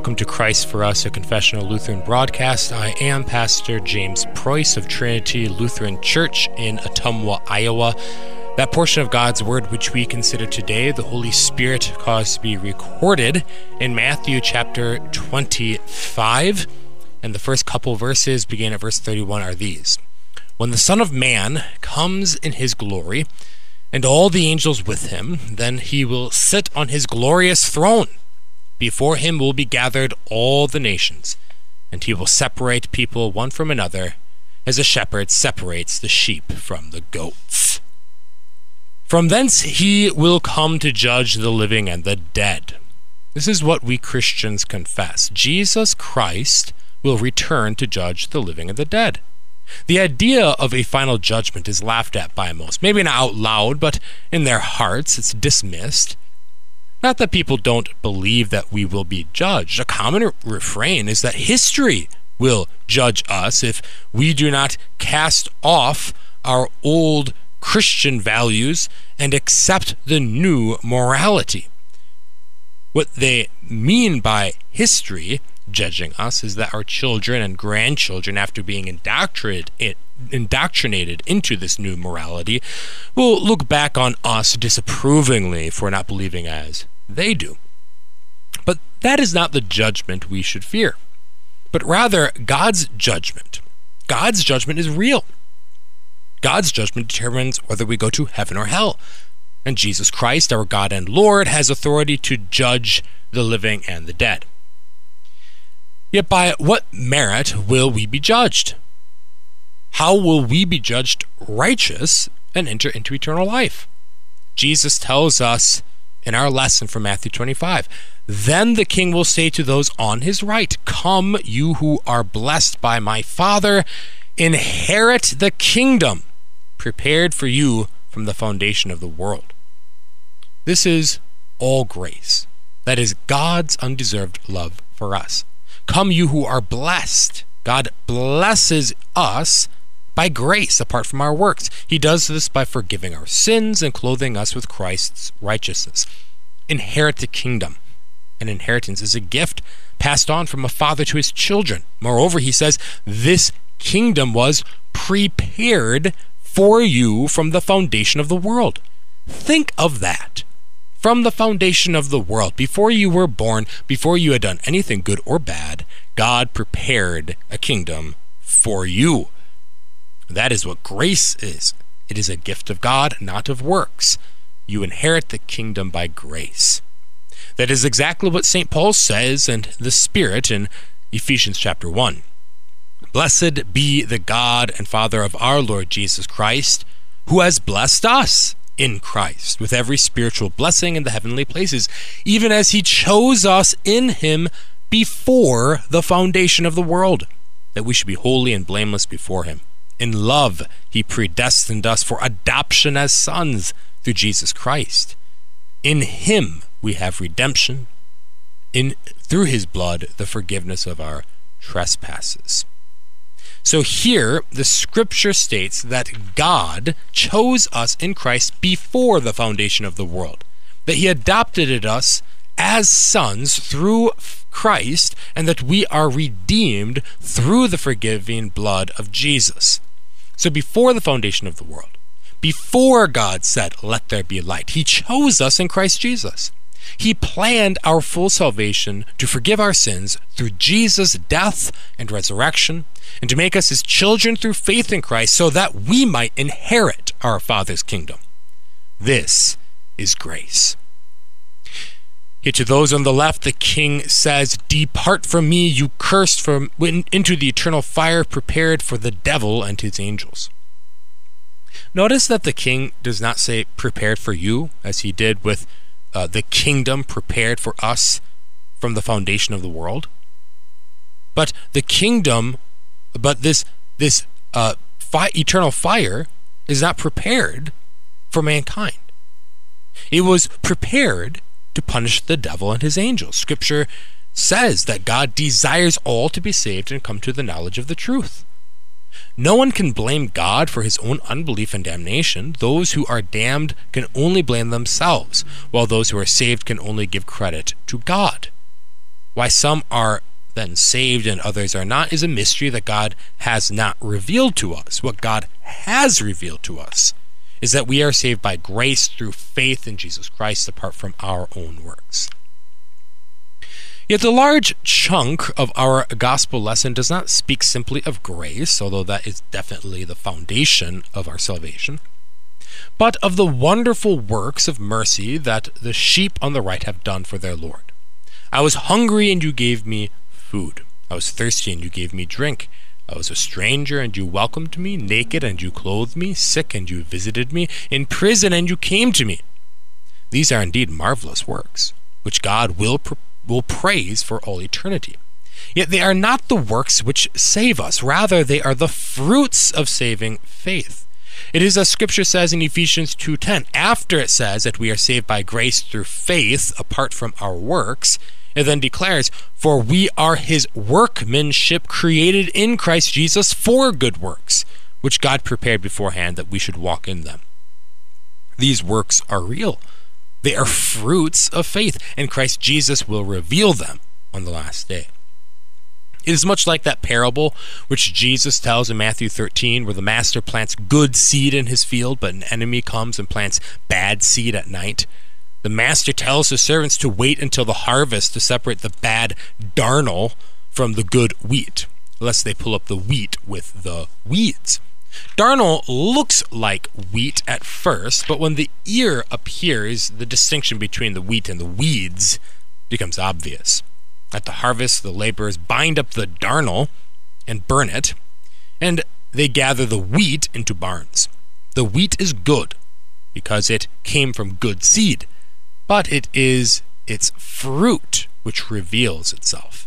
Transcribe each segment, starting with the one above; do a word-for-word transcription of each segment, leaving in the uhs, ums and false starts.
welcome to Christ for Us, a confessional Lutheran broadcast. I am Pastor James Preuss of Trinity Lutheran Church in Ottumwa, Iowa. That portion of God's Word which we consider today, the Holy Spirit caused to be recorded in Matthew chapter twenty-five. And the first couple verses, beginning at verse thirty-one, are these. When the Son of Man comes in his glory, and all the angels with him, then he will sit on his glorious throne. Before him will be gathered all the nations, and he will separate people one from another, as a shepherd separates the sheep from the goats. From thence he will come to judge the living and the dead. This is what we Christians confess. Jesus Christ will return to judge the living and the dead. The idea of a final judgment is laughed at by most. Maybe not out loud, but in their hearts it's dismissed. Not that people don't believe that we will be judged. A common refrain is that history will judge us if we do not cast off our old Christian values and accept the new morality. What they mean by history judging us is that our children and grandchildren, after being indoctrinated, indoctrinated into this new morality, will look back on us disapprovingly for not believing as they do. But that is not the judgment we should fear, but rather God's judgment. God's judgment is real. God's judgment determines whether we go to heaven or hell. And Jesus Christ, our God and Lord, has authority to judge the living and the dead. Yet by what merit will we be judged? How will we be judged righteous and enter into eternal life? Jesus tells us in our lesson from Matthew twenty-five, then the king will say to those on his right, come, you who are blessed by my Father, inherit the kingdom prepared for you from the foundation of the world. This is all grace. That is God's undeserved love for us. Come, you who are blessed. God blesses us by grace apart from our works. He does this by forgiving our sins and clothing us with Christ's righteousness. Inherit the kingdom. An inheritance is a gift passed on from a father to his children. Moreover, he says, this kingdom was prepared for you from the foundation of the world. Think of that. From the foundation of the world, before you were born, before you had done anything good or bad, God prepared a kingdom for you. That is what grace is. It is a gift of God, not of works. You inherit the kingdom by grace. That is exactly what Saint Paul says in the Spirit in Ephesians chapter one. Blessed be the God and Father of our Lord Jesus Christ, who has blessed us in Christ with every spiritual blessing in the heavenly places, even as he chose us in him before the foundation of the world, that we should be holy and blameless before him. In love, he predestined us for adoption as sons through Jesus Christ. In him we have redemption, in through his blood the forgiveness of our trespasses. So here, the scripture states that God chose us in Christ before the foundation of the world, that he adopted us as sons through Christ, and that we are redeemed through the forgiving blood of Jesus. So before the foundation of the world, before God said, let there be light, he chose us in Christ Jesus. He planned our full salvation to forgive our sins through Jesus' death and resurrection, and to make us his children through faith in Christ so that we might inherit our Father's kingdom. This is grace. Yet to those on the left, the king says, depart from me, you cursed, from into the eternal fire prepared for the devil and his angels. Notice that the king does not say prepared for you, as he did with uh, the kingdom prepared for us from the foundation of the world. But the kingdom, but this this uh, fi- eternal fire is not prepared for mankind. It was prepared to punish the devil and his angels. Scripture says that God desires all to be saved and come to the knowledge of the truth. No one can blame God for his own unbelief and damnation. Those who are damned can only blame themselves, while those who are saved can only give credit to God. Why some are then saved and others are not is a mystery that God has not revealed to us. What God has revealed to us is that we are saved by grace through faith in Jesus Christ apart from our own works. Yet the large chunk of our gospel lesson does not speak simply of grace, although that is definitely the foundation of our salvation, but of the wonderful works of mercy that the sheep on the right have done for their Lord. I was hungry and you gave me food. I was thirsty and you gave me drink. I was a stranger and you welcomed me, naked and you clothed me, sick and you visited me, in prison and you came to me. These are indeed marvelous works, which God will pr- will praise for all eternity. Yet they are not the works which save us. Rather, they are the fruits of saving faith. It is as Scripture says in Ephesians two ten, after it says that we are saved by grace through faith apart from our works, it then declares, for we are his workmanship created in Christ Jesus for good works, which God prepared beforehand that we should walk in them. These works are real. They are fruits of faith, and Christ Jesus will reveal them on the last day. It is much like that parable which Jesus tells in Matthew thirteen, where the master plants good seed in his field, but an enemy comes and plants bad seed at night. The master tells his servants to wait until the harvest to separate the bad darnel from the good wheat, lest they pull up the wheat with the weeds. Darnel looks like wheat at first, but when the ear appears, the distinction between the wheat and the weeds becomes obvious. At the harvest, the laborers bind up the darnel and burn it, and they gather the wheat into barns. The wheat is good because it came from good seed, but it is its fruit which reveals itself.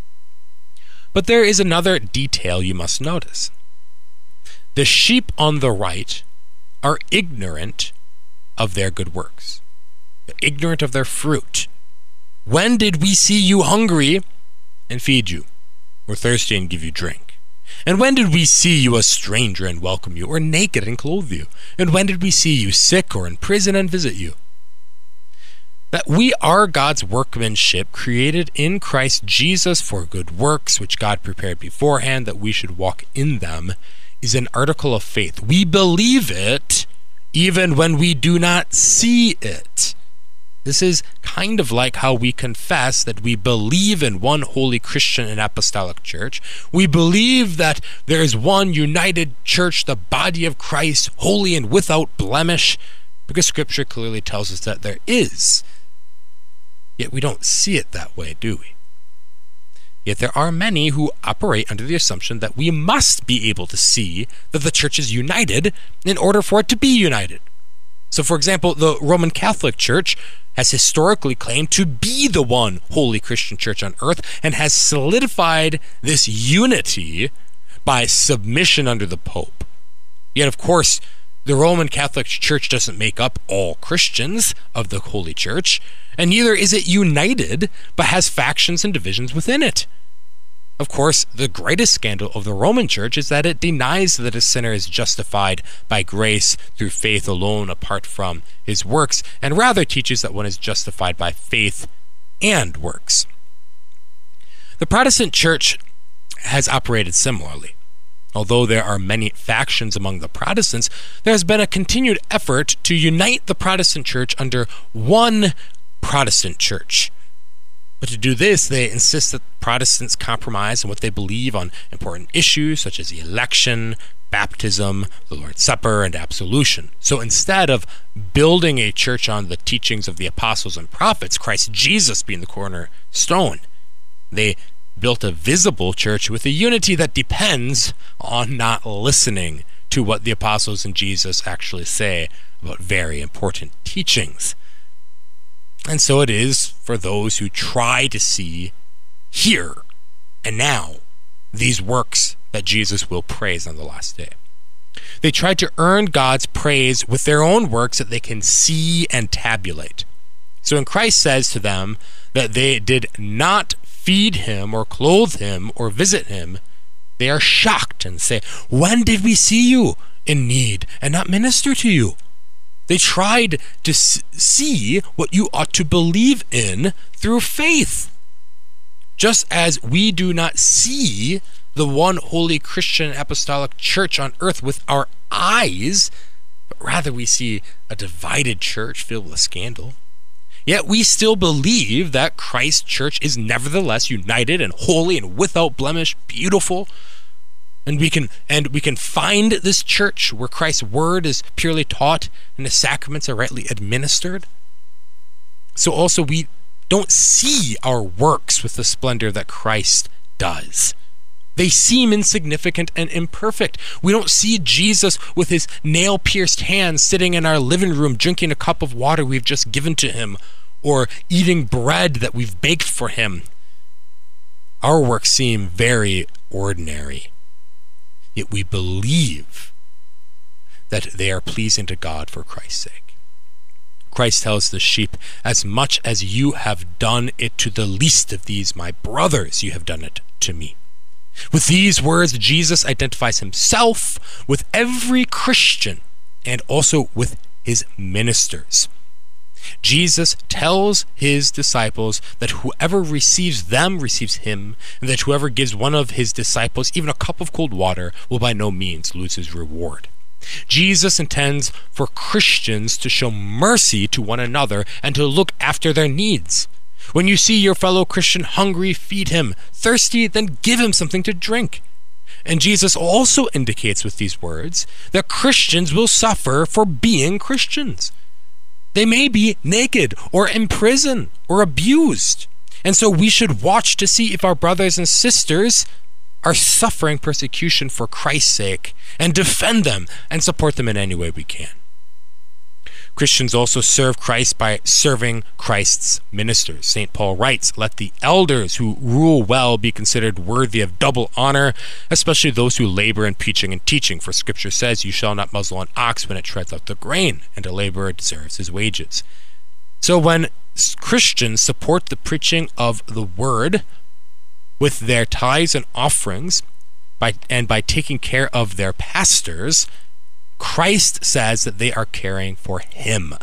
But there is another detail you must notice. The sheep on the right are ignorant of their good works. They're ignorant of their fruit. When did we see you hungry and feed you, or thirsty and give you drink? And when did we see you a stranger and welcome you, or naked and clothe you? And when did we see you sick or in prison and visit you? That we are God's workmanship, created in Christ Jesus for good works, which God prepared beforehand that we should walk in them, is an article of faith. We believe it even when we do not see it. This is kind of like how we confess that we believe in one holy Christian and apostolic church. We believe that there is one united church, the body of Christ, holy and without blemish, because Scripture clearly tells us that there is. Yet we don't see it that way, do we? Yet there are many who operate under the assumption that we must be able to see that the church is united in order for it to be united. So, for example, the Roman Catholic Church has historically claimed to be the one holy Christian church on earth and has solidified this unity by submission under the Pope. Yet, of course, the Roman Catholic Church doesn't make up all Christians of the Holy Church, and neither is it united, but has factions and divisions within it. Of course, the greatest scandal of the Roman Church is that it denies that a sinner is justified by grace through faith alone apart from his works, and rather teaches that one is justified by faith and works. The Protestant Church has operated similarly. Although there are many factions among the Protestants, there has been a continued effort to unite the Protestant Church under one Protestant Church. But to do this, they insist that Protestants compromise on what they believe on important issues such as election, baptism, the Lord's Supper, and absolution. So instead of building a church on the teachings of the apostles and prophets, Christ Jesus being the cornerstone, they built a visible church with a unity that depends on not listening to what the apostles and Jesus actually say about very important teachings. And so it is for those who try to see here and now these works that Jesus will praise on the last day. They try to earn God's praise with their own works that they can see and tabulate. So when Christ says to them that they did not feed him or clothe him or visit him, they are shocked and say, "When did we see you in need and not minister to you?" They tried to see what you ought to believe in through faith. Just as we do not see the one holy Christian apostolic church on earth with our eyes, but rather we see a divided church filled with scandal, yet we still believe that Christ's church is nevertheless united and holy and without blemish, beautiful. And we can and we can find this church where Christ's word is purely taught and the sacraments are rightly administered. So also we don't see our works with the splendor that Christ does. They seem insignificant and imperfect. We don't see Jesus with his nail-pierced hands sitting in our living room drinking a cup of water we've just given to him, or eating bread that we've baked for him. Our works seem very ordinary, yet we believe that they are pleasing to God for Christ's sake. Christ tells the sheep, "As much as you have done it to the least of these, my brothers, you have done it to me." With these words, Jesus identifies himself with every Christian and also with his ministers. Jesus tells his disciples that whoever receives them receives him, and that whoever gives one of his disciples even a cup of cold water will by no means lose his reward. Jesus intends for Christians to show mercy to one another and to look after their needs. When you see your fellow Christian hungry, feed him. Thirsty, then give him something to drink. And Jesus also indicates with these words that Christians will suffer for being Christians. They may be naked or in prison or abused. And so we should watch to see if our brothers and sisters are suffering persecution for Christ's sake and defend them and support them in any way we can. Christians also serve Christ by serving Christ's ministers. Saint Paul writes, "Let the elders who rule well be considered worthy of double honor, especially those who labor in preaching and teaching. For Scripture says, you shall not muzzle an ox when it treads out the grain, and a laborer deserves his wages." So when Christians support the preaching of the word with their tithes and offerings, by and by taking care of their pastors, Christ says that they are caring for him.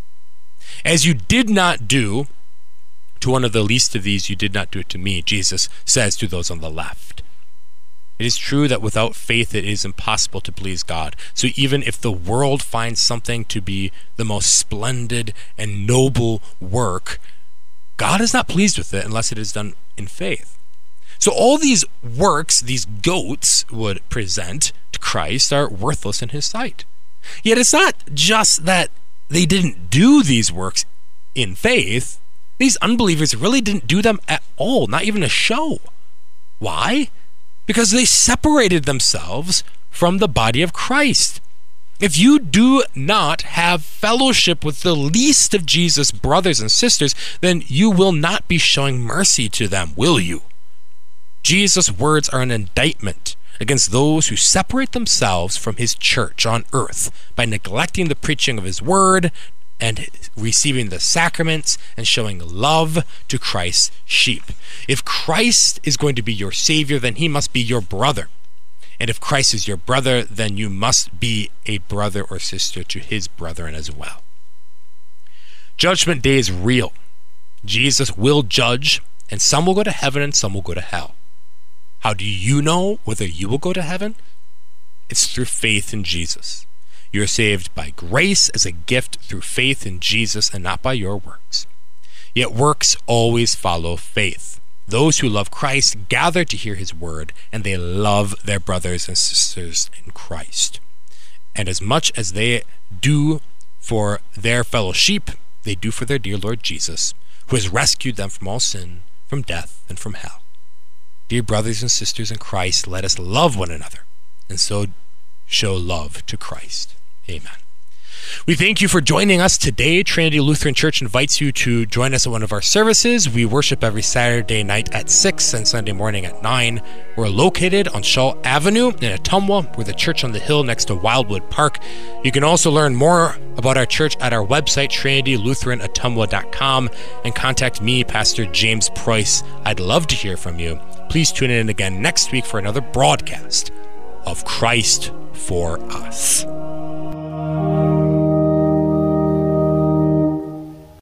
"As you did not do to one of the least of these, you did not do it to me," Jesus says to those on the left. It is true that without faith it is impossible to please God. So even if the world finds something to be the most splendid and noble work, God is not pleased with it unless it is done in faith. So all these works these goats would present to Christ are worthless in his sight. Yet it's not just that they didn't do these works in faith. These unbelievers really didn't do them at all, not even a show. Why? Because they separated themselves from the body of Christ. If you do not have fellowship with the least of Jesus' brothers and sisters, then you will not be showing mercy to them, will you? Jesus' words are an indictment against those who separate themselves from his church on earth by neglecting the preaching of his word and receiving the sacraments and showing love to Christ's sheep. If Christ is going to be your Savior, then he must be your brother. And if Christ is your brother, then you must be a brother or sister to his brethren as well. Judgment Day is real. Jesus will judge, and some will go to heaven and some will go to hell. How do you know whether you will go to heaven? It's through faith in Jesus. You are saved by grace as a gift through faith in Jesus and not by your works. Yet works always follow faith. Those who love Christ gather to hear his word, and they love their brothers and sisters in Christ. And as much as they do for their fellow sheep, they do for their dear Lord Jesus, who has rescued them from all sin, from death, and from hell. Dear brothers and sisters in Christ, let us love one another, and so show love to Christ. Amen. We thank you for joining us today. Trinity Lutheran Church invites you to join us at one of our services. We worship every Saturday night at six and Sunday morning at nine. We're located on Shaw Avenue in Ottumwa. We're the church on the hill next to Wildwood Park. You can also learn more about our church at our website, trinity lutheran ottumwa dot com, and contact me, Pastor James Preuss. I'd love to hear from you. Please tune in again next week for another broadcast of Christ for Us.